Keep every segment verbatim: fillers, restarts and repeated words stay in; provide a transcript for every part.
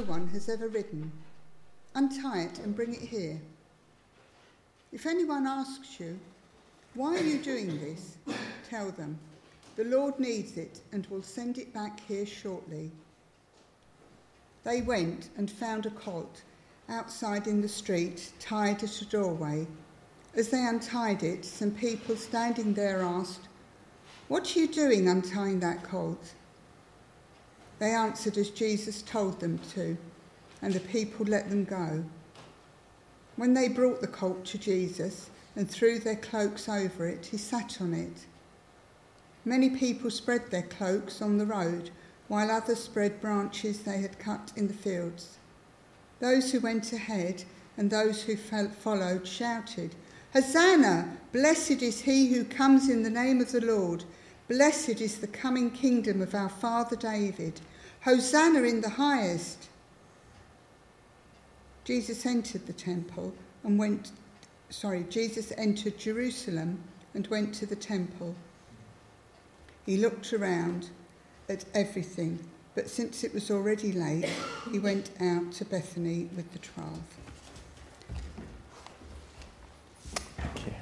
one has ever ridden. Untie it and bring it here. If anyone asks you, why are you doing this? Tell them, the Lord needs it and will send it back here shortly. They went and found a colt outside in the street, tied at a doorway. As they untied it, some people standing there asked, "What are you doing untying that colt?" They answered as Jesus told them to, and the people let them go. When they brought the colt to Jesus and threw their cloaks over it, he sat on it. Many people spread their cloaks on the road, while others spread branches they had cut in the fields. Those who went ahead and those who followed shouted, "Hosanna! Blessed is he who comes in the name of the Lord. Blessed is the coming kingdom of our father David. Hosanna in the highest." Jesus entered the temple and went, sorry, Jesus entered Jerusalem and went to the temple. He looked around at everything, but since it was already late, he went out to Bethany with the twelve. Thank you.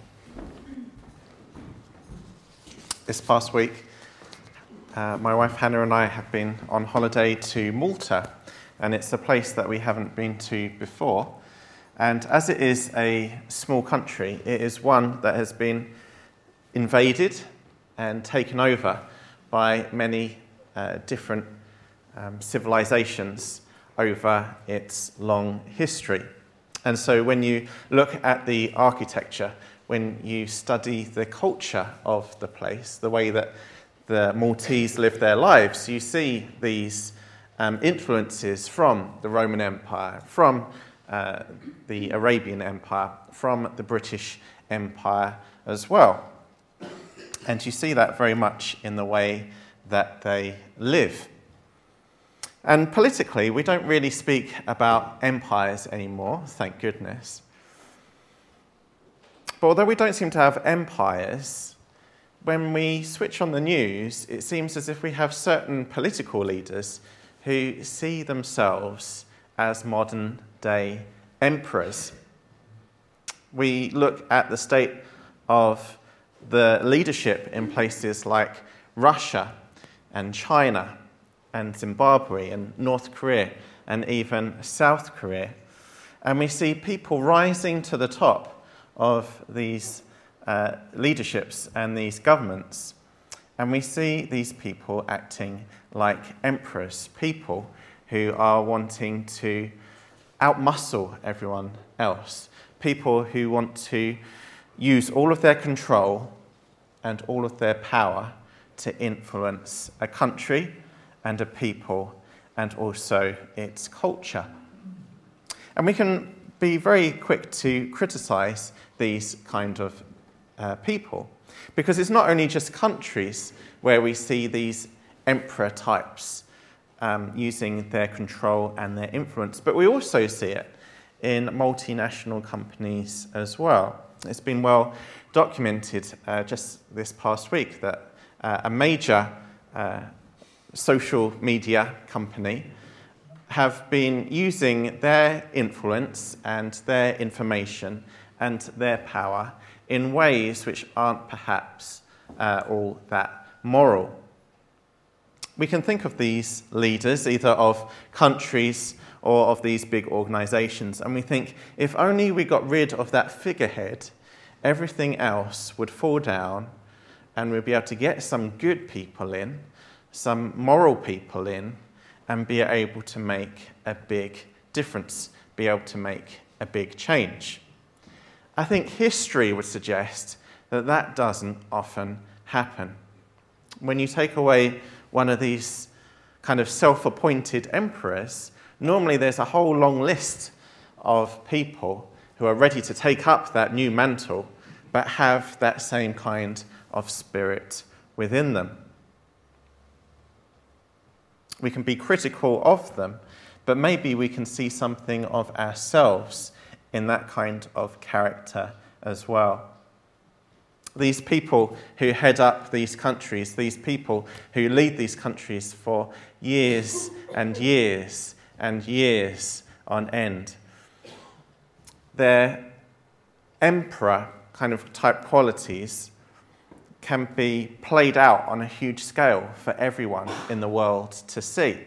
This past week, uh, my wife Hannah and I have been on holiday to Malta, and it's a place that we haven't been to before. And as it is a small country, it is one that has been invaded and taken over by many uh, different um, civilizations over its long history. And so when you look at the architecture, when you study the culture of the place, the way that the Maltese live their lives, you see these um, influences from the Roman Empire, from uh, the Arabian Empire, from the British Empire as well. And you see that very much in the way that they live. And politically, we don't really speak about empires anymore, thank goodness. But although we don't seem to have empires, when we switch on the news, it seems as if we have certain political leaders who see themselves as modern-day emperors. We look at the state of the leadership in places like Russia and China and Zimbabwe and North Korea and even South Korea. And we see people rising to the top of these uh, leaderships and these governments. And we see these people acting like emperors, people who are wanting to outmuscle everyone else, people who want to use all of their control and all of their power to influence a country and a people and also its culture. And we can be very quick to criticize these kind of uh, people, because it's not only just countries where we see these emperor types um, using their control and their influence, but we also see it in multinational companies as well. It's been well documented uh, just this past week that uh, a major uh, social media company have been using their influence and their information and their power in ways which aren't perhaps uh, all that moral. We can think of these leaders, either of countries or of these big organizations, and we think, if only we got rid of that figurehead, everything else would fall down and we'd be able to get some good people in, some moral people in, and be able to make a big difference, be able to make a big change. I think history would suggest that that doesn't often happen. When you take away one of these kind of self-appointed emperors, normally there's a whole long list of people who are ready to take up that new mantle, but have that same kind of spirit within them. We can be critical of them, but maybe we can see something of ourselves in that kind of character as well. These people who head up these countries, these people who lead these countries for years and years, and years on end. Their emperor kind of type qualities can be played out on a huge scale for everyone in the world to see.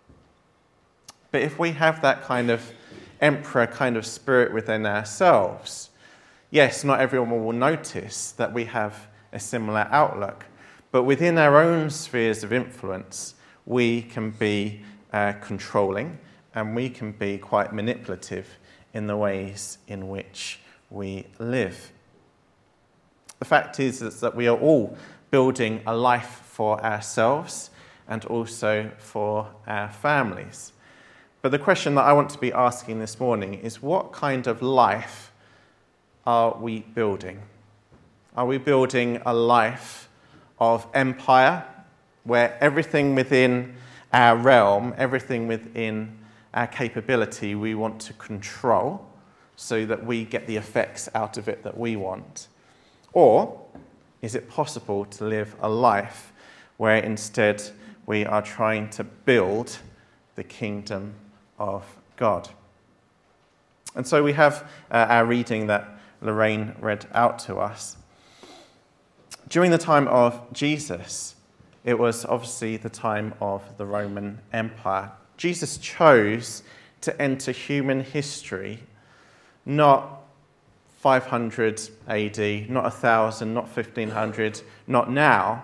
But if we have that kind of emperor kind of spirit within ourselves, yes, not everyone will notice that we have a similar outlook, but within our own spheres of influence, we can be uh, controlling and we can be quite manipulative in the ways in which we live. The fact is, is that we are all building a life for ourselves and also for our families. But the question that I want to be asking this morning is, what kind of life are we building? Are we building a life of empire where everything within our realm, everything within our capability we want to control so that we get the effects out of it that we want? Or is it possible to live a life where instead we are trying to build the kingdom of God? And so we have uh, our reading that Lorraine read out to us. During the time of Jesus, it was obviously the time of the Roman Empire. Jesus chose to enter human history not five hundred A D, not one thousand, not fifteen hundred, not now,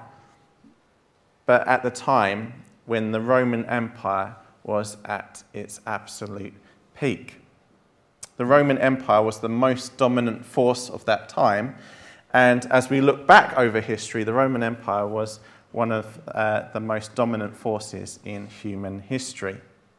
but at the time when the Roman Empire was at its absolute peak. The Roman Empire was the most dominant force of that time, and as we look back over history, the Roman Empire was one of uh, the most dominant forces in human history.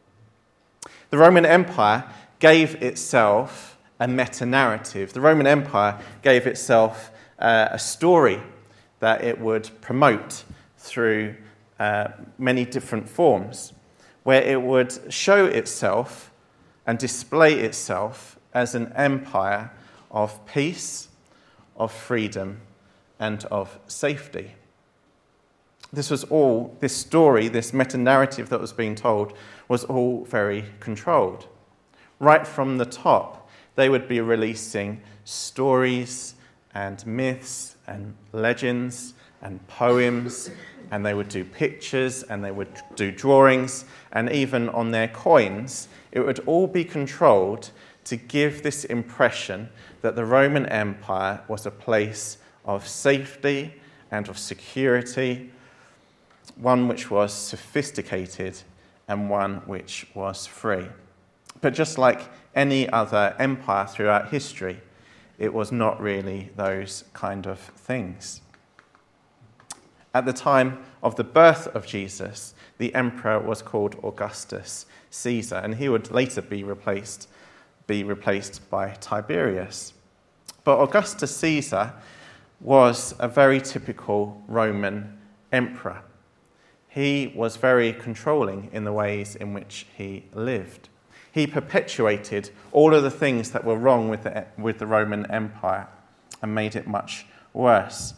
The Roman Empire gave itself a meta-narrative. The Roman Empire gave itself uh, a story that it would promote through uh, many different forms, where it would show itself and display itself as an empire of peace, of freedom, and of safety. This was all, this story, this meta-narrative that was being told, was all very controlled. Right from the top, they would be releasing stories and myths and legends and poems, and they would do pictures and they would do drawings, and even on their coins, it would all be controlled to give this impression that the Roman Empire was a place of safety and of security, one which was sophisticated and one which was free. But just like any other empire throughout history, it was not really those kind of things. At the time of the birth of Jesus, the emperor was called Augustus Caesar, and he would later be replaced, be replaced by Tiberius. But Augustus Caesar was a very typical Roman emperor. He was very controlling in the ways in which he lived. He perpetuated all of the things that were wrong with the, with the Roman Empire and made it much worse.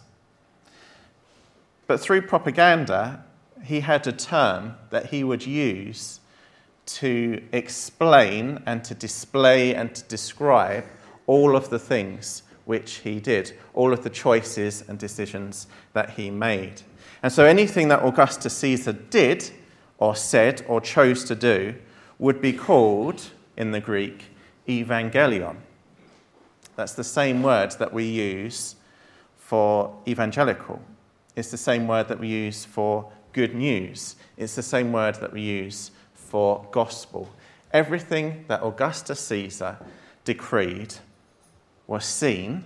But through propaganda, he had a term that he would use to explain and to display and to describe all of the things which he did, all of the choices and decisions that he made. And so anything that Augustus Caesar did or said or chose to do would be called, in the Greek, evangelion. That's the same word that we use for evangelical. It's the same word that we use for good news. It's the same word that we use for gospel. Everything that Augustus Caesar decreed was seen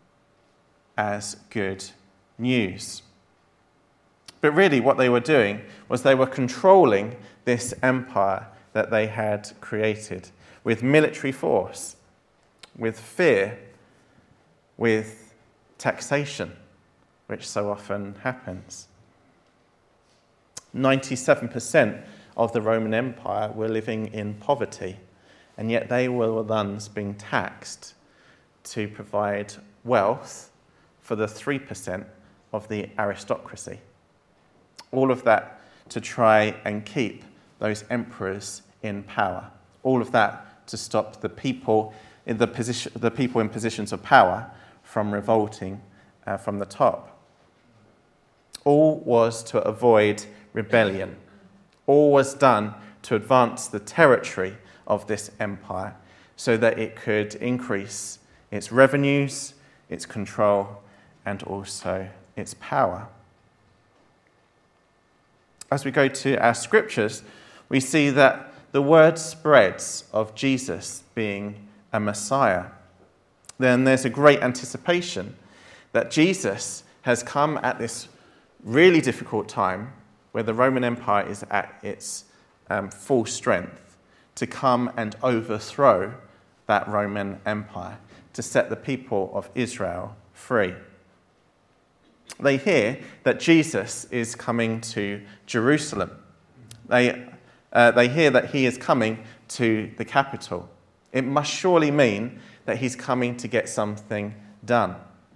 as good news. But really what they were doing was they were controlling this empire that they had created with military force, with fear, with taxation, which so often happens. ninety-seven percent of the Roman Empire were living in poverty, and yet they were the ones being taxed to provide wealth for the three percent of the aristocracy. All of that to try and keep those emperors in power. All of that to stop the people in the position, the people in positions of power from revolting uh, from the top. All was to avoid rebellion. All was done to advance the territory of this empire so that it could increase its revenues, its control, and also its power. As we go to our scriptures, we see that the word spreads of Jesus being a Messiah. Then there's a great anticipation that Jesus has come at this really difficult time where the Roman Empire is at its um, full strength to come and overthrow that Roman Empire, to set the people of Israel free. They hear that Jesus is coming to Jerusalem. They, uh, they hear that he is coming to the capital. It must surely mean that he's coming to get something done.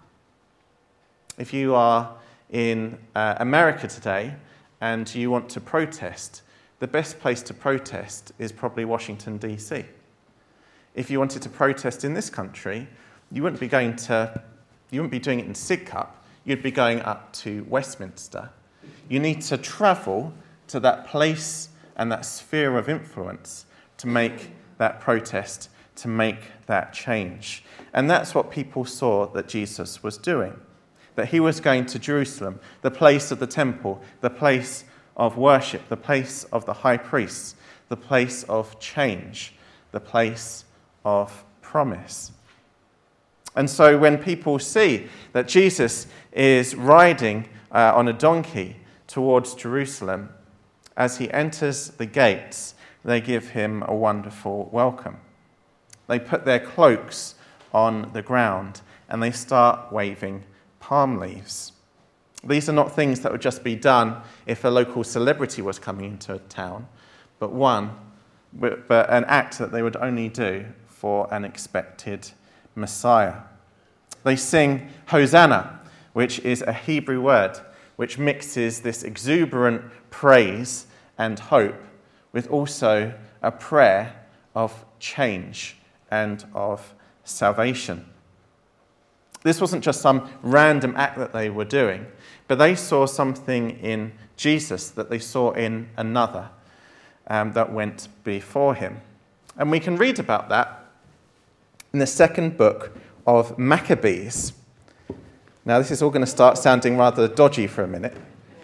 If you are in uh, America today and you want to protest, the best place to protest is probably Washington, D C. If you wanted to protest in this country, you wouldn't be going to, you wouldn't be doing it in Sidcup. You'd be going up to Westminster. You need to travel to that place and that sphere of influence to make that protest, to make that change. And that's what people saw that Jesus was doing, that he was going to Jerusalem, the place of the temple, the place of worship, the place of the high priests, the place of change, the place of promise. And so when people see that Jesus is riding uh, on a donkey towards Jerusalem, as he enters the gates, they give him a wonderful welcome. They put their cloaks on the ground and they start waving palm leaves. These are not things that would just be done if a local celebrity was coming into a town, but one, but an act that they would only do for an expected Messiah. They sing Hosanna, which is a Hebrew word which mixes this exuberant praise and hope with also a prayer of change and of salvation. This wasn't just some random act that they were doing, but they saw something in Jesus that they saw in another um, that went before him. And we can read about that in the second book of Maccabees. Now, this is all going to start sounding rather dodgy for a minute.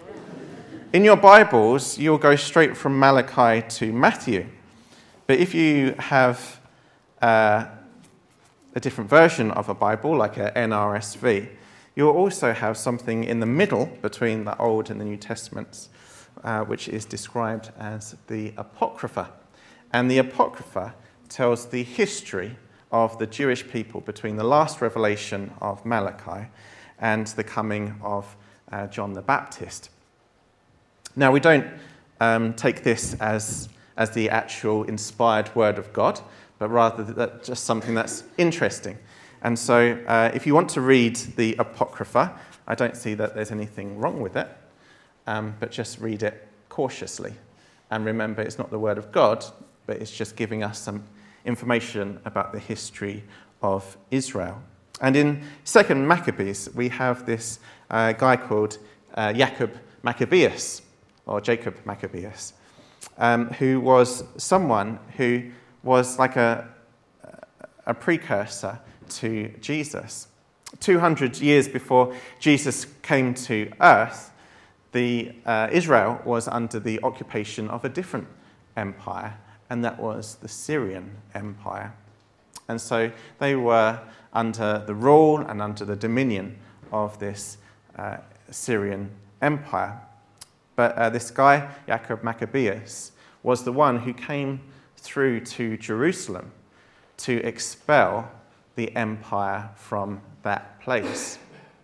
In your Bibles, you'll go straight from Malachi to Matthew. But if you have uh, a different version of a Bible, like an N R S V, you'll also have something in the middle between the Old and the New Testaments, uh, which is described as the Apocrypha. And the Apocrypha tells the history of the Jewish people between the last revelation of Malachi and the coming of uh, John the Baptist. Now, we don't um, take this as, as the actual inspired word of God, but rather that just something that's interesting. And so uh, if you want to read the Apocrypha, I don't see that there's anything wrong with it, um, but just read it cautiously. And remember, it's not the word of God, but it's just giving us some information about the history of Israel. And in Second Maccabees, we have this uh, guy called uh, Jacob Maccabeus, or Jacob Maccabeus, um, who was someone who was like a, a precursor to Jesus. two hundred years before Jesus came to earth, the uh, Israel was under the occupation of a different empire, and that was the Syrian Empire. And so they were under the rule and under the dominion of this uh, Syrian Empire. But uh, this guy, Jacob Maccabeus, was the one who came through to Jerusalem to expel the empire from that place.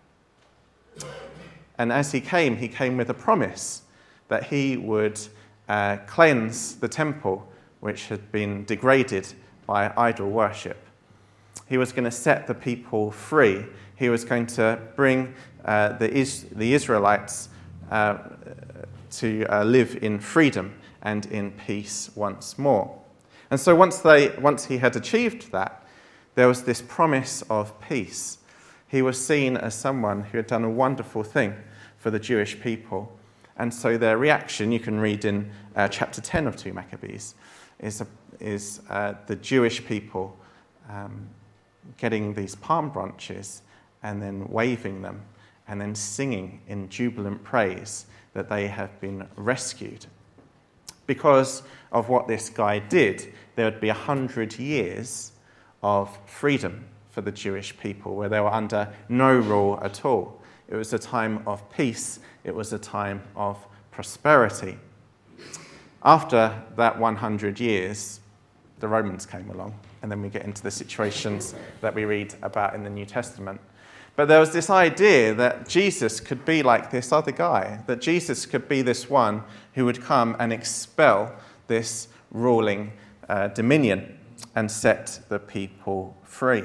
And as he came, he came with a promise that he would uh, cleanse the temple, which had been degraded by idol worship. He was going to set the people free. He was going to bring uh, the, Is- the Israelites uh, to uh, live in freedom and in peace once more. And so once they, once he had achieved that, there was this promise of peace. He was seen as someone who had done a wonderful thing for the Jewish people. And so their reaction, you can read in uh, chapter ten of two Maccabees, is, a, is uh, the Jewish people um, getting these palm branches and then waving them and then singing in jubilant praise that they have been rescued. Because of what this guy did, there would be a hundred years of freedom for the Jewish people where they were under no rule at all. It was a time of peace. It was a time of prosperity. After that one hundred years, the Romans came along, and then we get into the situations that we read about in the New Testament. But there was this idea that Jesus could be like this other guy, that Jesus could be this one who would come and expel this ruling uh, dominion and set the people free.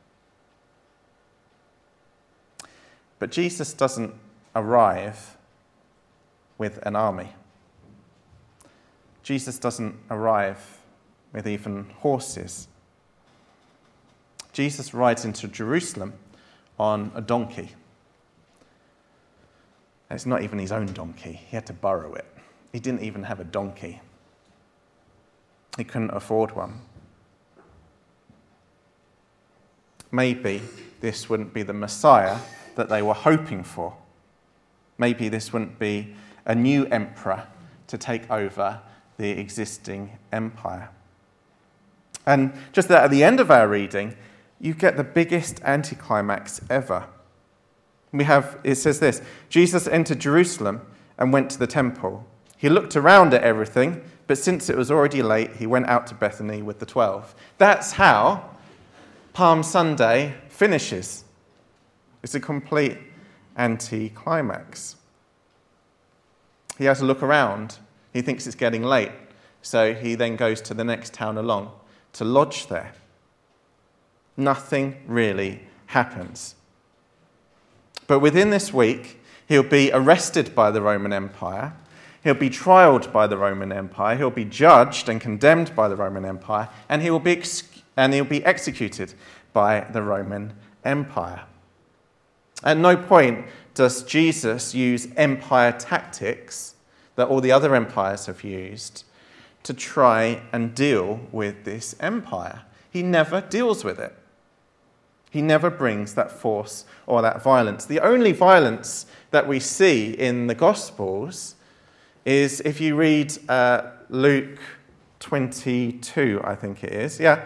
But Jesus doesn't arrive with an army. Jesus doesn't arrive with even horses. Jesus rides into Jerusalem on a donkey. And it's not even his own donkey. He had to borrow it. He didn't even have a donkey. He couldn't afford one. Maybe this wouldn't be the Messiah that they were hoping for. Maybe this wouldn't be a new emperor to take over the existing empire. And just at the end of our reading, you get the biggest anticlimax ever. We have, it says this, Jesus entered Jerusalem and went to the temple. He looked around at everything, but since it was already late, he went out to Bethany with the twelve. That's how Palm Sunday finishes. It's a complete anticlimax. He has a look around. He thinks it's getting late, so he then goes to the next town along to lodge there. Nothing really happens. But within this week, he'll be arrested by the Roman Empire. He'll be trialed by the Roman Empire. He'll be judged and condemned by the Roman Empire. And he will be ex- and he'll be executed by the Roman Empire. At no point does Jesus use empire tactics that all the other empires have used to try and deal with this empire. He never deals with it. He never brings that force or that violence. The only violence that we see in the Gospels is if you read uh, Luke twenty-two, I think it is. Yeah.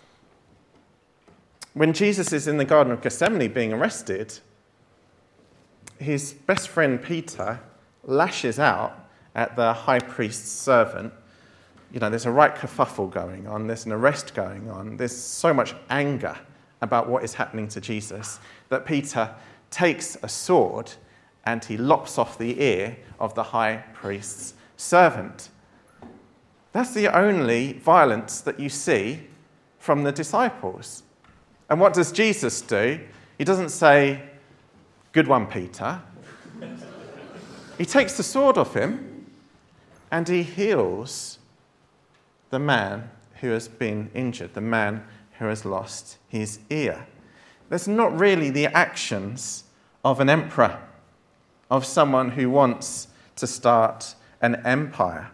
When Jesus is in the Garden of Gethsemane being arrested, his best friend Peter lashes out at the high priest's servant. You know, there's a right kerfuffle going on. There's an arrest going on. There's so much anger about what is happening to Jesus that Peter takes a sword and he lops off the ear of the high priest's servant. That's the only violence that you see from the disciples. And what does Jesus do? He doesn't say, "Good one, Peter." He takes the sword off him and he heals the man who has been injured, the man who has lost his ear. That's not really the actions of an emperor, of someone who wants to start an empire.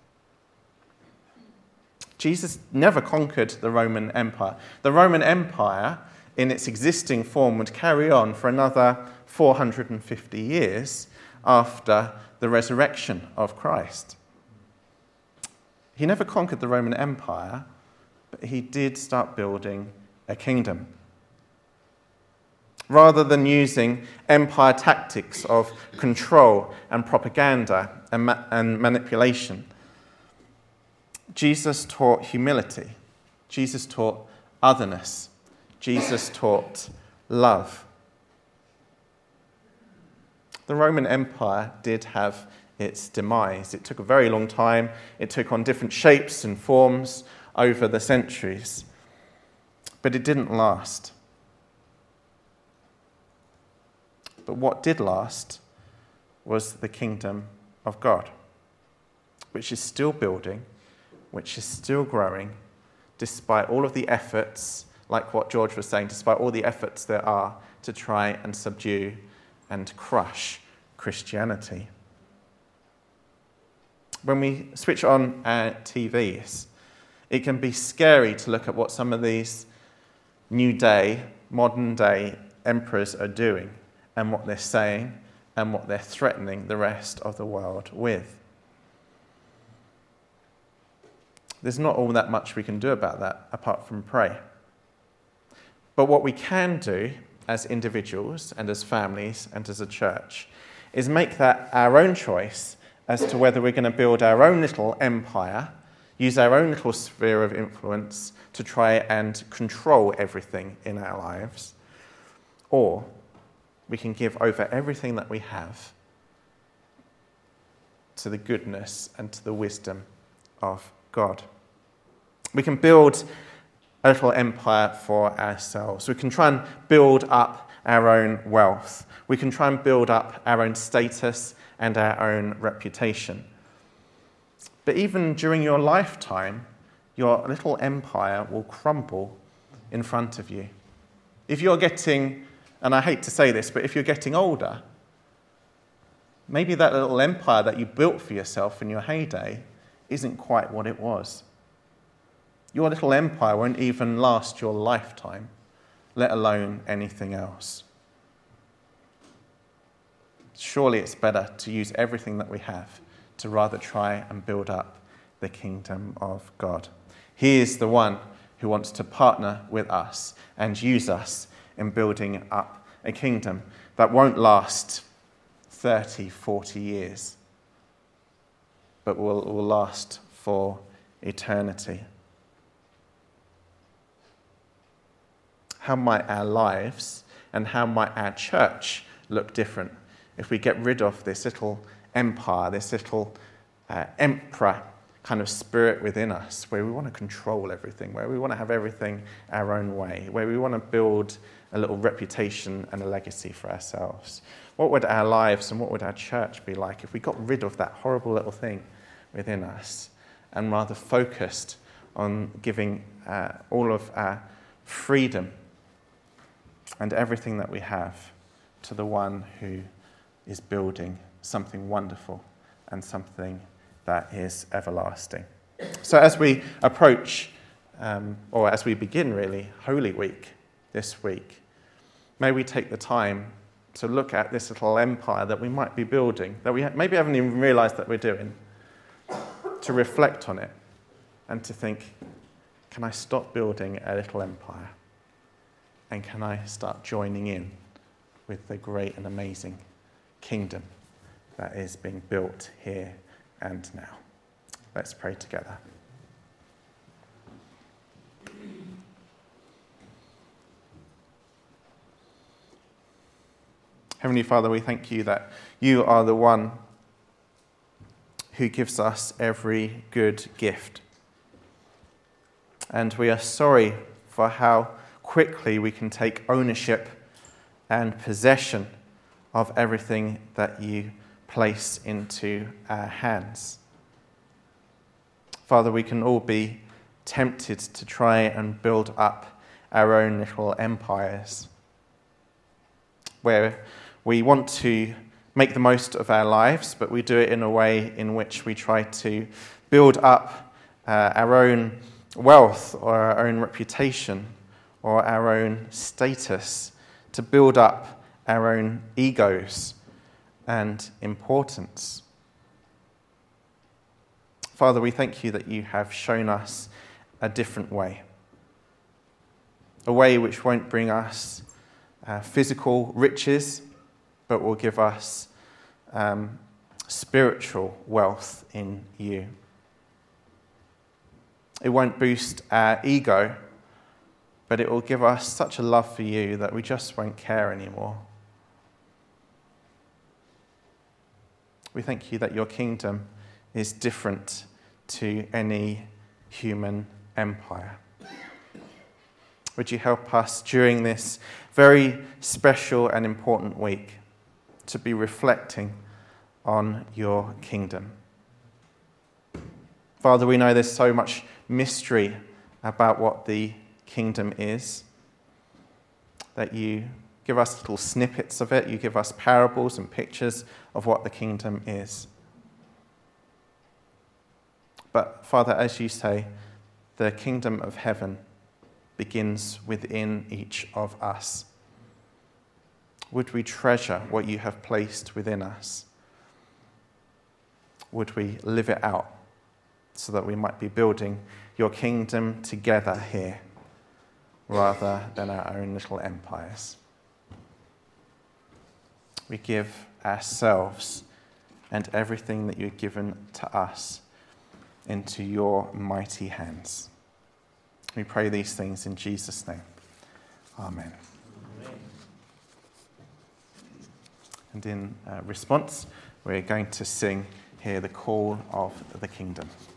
Jesus never conquered the Roman Empire. The Roman Empire, in its existing form, would carry on for another four hundred fifty years after the resurrection of Christ. He never conquered the Roman Empire, but he did start building a kingdom. Rather than using empire tactics of control and propaganda and, ma- and manipulation, Jesus taught humility. Jesus taught otherness. Jesus taught love. The Roman Empire did have its demise. It took a very long time. It took on different shapes and forms over the centuries. But it didn't last. But what did last was the kingdom of God. which is still building, which is still growing, despite all of the efforts, like what George was saying, despite all the efforts there are to try and subdue and crush Christianity. When we switch on our T Vs, it can be scary to look at what some of these new day, modern day emperors are doing and what they're saying and what they're threatening the rest of the world with. There's not all that much we can do about that apart from pray. But what we can do as individuals and as families and as a church is make that our own choice as to whether we're going to build our own little empire, use our own little sphere of influence to try and control everything in our lives, or we can give over everything that we have to the goodness and to the wisdom of God. We can build a little empire for ourselves. We can try and build up our own wealth. We can try and build up our own status and our own reputation. But even during your lifetime, your little empire will crumble in front of you. If you're getting, and I hate to say this, but if you're getting older, maybe that little empire that you built for yourself in your heyday isn't quite what it was. Your little empire won't even last your lifetime, let alone anything else. Surely it's better to use everything that we have to rather try and build up the kingdom of God. He is the one who wants to partner with us and use us in building up a kingdom that won't last thirty, forty years, but will, will last for eternity. How might our lives and how might our church look different if we get rid of this little empire, this little uh, emperor kind of spirit within us, where we want to control everything, where we want to have everything our own way, where we want to build a little reputation and a legacy for ourselves? What would our lives and what would our church be like if we got rid of that horrible little thing within us and rather focused on giving uh, all of our freedom and everything that we have to the one who is building something wonderful and something that is everlasting? So as we approach, um, or as we begin really, Holy Week this week, may we take the time to look at this little empire that we might be building, that we maybe haven't even realised that we're doing, to reflect on it and to think, can I stop building a little empire? And can I start joining in with the great and amazing kingdom that is being built here and now? Let's pray together. Heavenly Father, we thank you that you are the one who gives us every good gift. And we are sorry for how quickly we can take ownership and possession of everything that you place into our hands. Father, we can all be tempted to try and build up our own little empires, where we want to make the most of our lives, but we do it in a way in which we try to build up uh, our own wealth or our own reputation or our own status, to build up our own egos and importance. Father, we thank you that you have shown us a different way, a way which won't bring us uh, physical riches, but will give us um, spiritual wealth in you. It won't boost our ego, but it will give us such a love for you that we just won't care anymore. We thank you that your kingdom is different to any human empire. Would you help us during this very special and important week to be reflecting on your kingdom, Father, we know there's so much mystery about what the kingdom is, that you give us little snippets of it, you give us parables and pictures of what the kingdom is. But Father, as you say, the kingdom of heaven begins within each of us. Would we treasure what you have placed within us? Would we live it out so that we might be building your kingdom together here rather than our own little empires? We give ourselves and everything that you've given to us into your mighty hands. We pray these things in Jesus' name. Amen. Amen. And in uh, response, we're going to sing here the call of the kingdom.